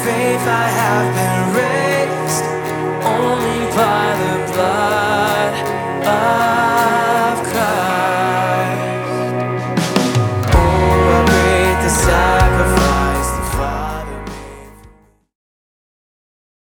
faith I have been raised only by the blood.